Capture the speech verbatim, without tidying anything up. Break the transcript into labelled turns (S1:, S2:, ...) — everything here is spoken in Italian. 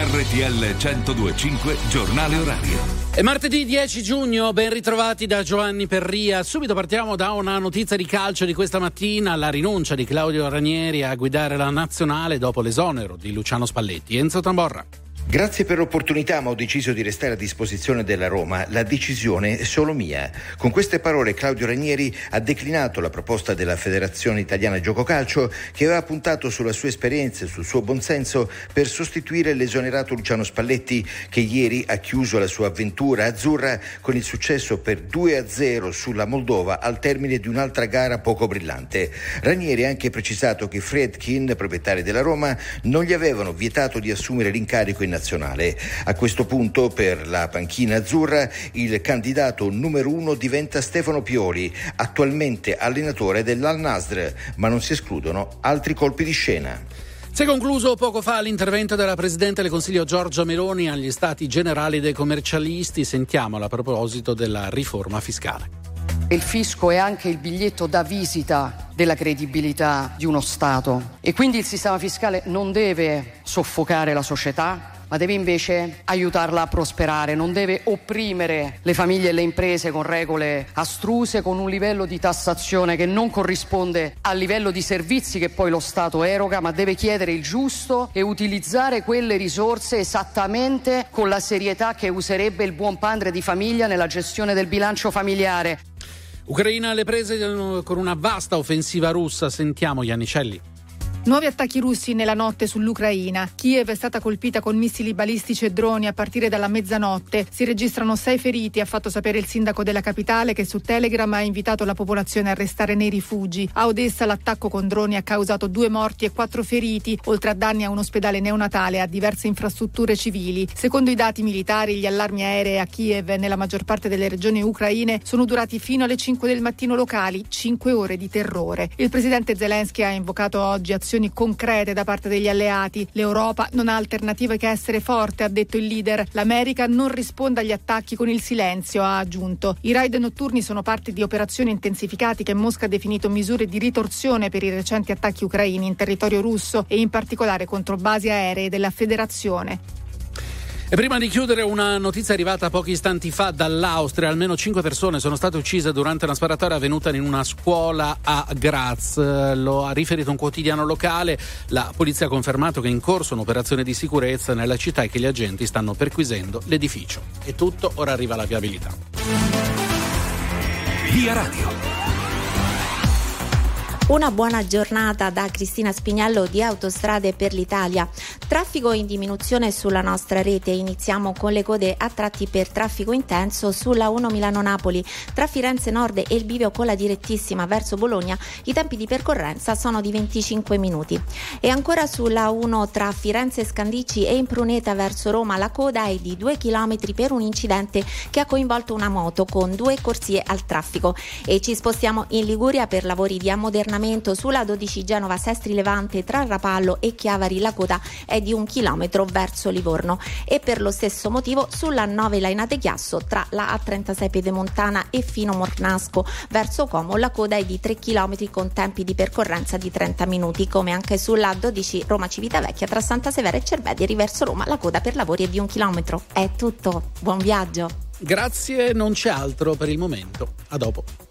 S1: R T L centodue e cinque Giornale Orario.
S2: È martedì dieci giugno, ben ritrovati da Giovanni Perria. Subito partiamo da una notizia di calcio di questa mattina, la rinuncia di Claudio Ranieri a guidare la nazionale dopo l'esonero di Luciano Spalletti. Enzo Tamborra.
S3: Grazie per l'opportunità, ma ho deciso di restare a disposizione della Roma. La decisione è solo mia. Con queste parole Claudio Ranieri ha declinato la proposta della Federazione Italiana Gioco Calcio, che aveva puntato sulla sua esperienza e sul suo buonsenso per sostituire l'esonerato Luciano Spalletti, che ieri ha chiuso la sua avventura azzurra con il successo per due a zero sulla Moldova al termine di un'altra gara poco brillante. Ranieri ha anche precisato che Friedkin, proprietario della Roma, non gli avevano vietato di assumere l'incarico in nazionale. A questo punto, per la panchina azzurra, il candidato numero uno diventa Stefano Pioli, attualmente allenatore dell'Al Nassr, ma non si escludono altri colpi di scena.
S2: Si è concluso poco fa l'intervento della Presidente del Consiglio Giorgia Meloni agli Stati Generali dei Commercialisti. Sentiamola a proposito della riforma fiscale.
S4: Il fisco è anche il biglietto da visita della credibilità di uno Stato e quindi il sistema fiscale non deve soffocare la società, ma deve invece aiutarla a prosperare, non deve opprimere le famiglie e le imprese con regole astruse, con un livello di tassazione che non corrisponde al livello di servizi che poi lo Stato eroga, ma deve chiedere il giusto e utilizzare quelle risorse esattamente con la serietà che userebbe il buon padre di famiglia nella gestione del bilancio familiare.
S2: Ucraina alle prese con una vasta offensiva russa, sentiamo Iannicelli.
S5: Nuovi attacchi russi nella notte sull'Ucraina. Kiev è stata colpita con missili balistici e droni a partire dalla mezzanotte. Si registrano sei feriti, ha fatto sapere il sindaco della capitale, che su Telegram ha invitato la popolazione a restare nei rifugi. A Odessa l'attacco con droni ha causato due morti e quattro feriti, oltre a danni a un ospedale neonatale e a diverse infrastrutture civili. Secondo i dati militari, gli allarmi aerei a Kiev e nella maggior parte delle regioni ucraine sono durati fino alle cinque del mattino locali, cinque ore di terrore. Il presidente Zelensky ha invocato oggi azioni concrete da parte degli alleati. L'Europa non ha alternative che essere forte, ha detto il leader. L'America non risponde agli attacchi con il silenzio, ha aggiunto. I raid notturni sono parte di operazioni intensificate che Mosca ha definito misure di ritorsione per i recenti attacchi ucraini in territorio russo e in particolare contro basi aeree della Federazione.
S2: E prima di chiudere, una notizia arrivata pochi istanti fa dall'Austria. Almeno cinque persone sono state uccise durante una sparatoria avvenuta in una scuola a Graz. Lo ha riferito un quotidiano locale. La polizia ha confermato che è in corso un'operazione di sicurezza nella città e che gli agenti stanno perquisendo l'edificio. È tutto, ora arriva la viabilità.
S1: Via Radio.
S6: Una buona giornata da Cristina Spiniello di Autostrade per l'Italia. Traffico in diminuzione sulla nostra rete. Iniziamo con le code a tratti per traffico intenso sulla uno Milano-Napoli. Tra Firenze Nord e il bivio con la direttissima verso Bologna i tempi di percorrenza sono di venticinque minuti. E ancora sulla uno tra Firenze Scandicci e Impruneta verso Roma la coda è di due chilometri per un incidente che ha coinvolto una moto con due corsie al traffico. E ci spostiamo in Liguria per lavori di ammodernamento sulla dodici Genova Sestri Levante tra Rapallo e Chiavari la coda è di un chilometro verso Livorno e per lo stesso motivo sulla nove Lainate Chiasso tra la A trentasei Pedemontana e Fino Mornasco verso Como la coda è di tre chilometri con tempi di percorrenza di trenta minuti, come anche sulla dodici Roma Civitavecchia tra Santa Severa e Cerveteri verso Roma la coda per lavori è di un chilometro. È tutto, buon viaggio.
S2: Grazie, non c'è altro per il momento. A dopo.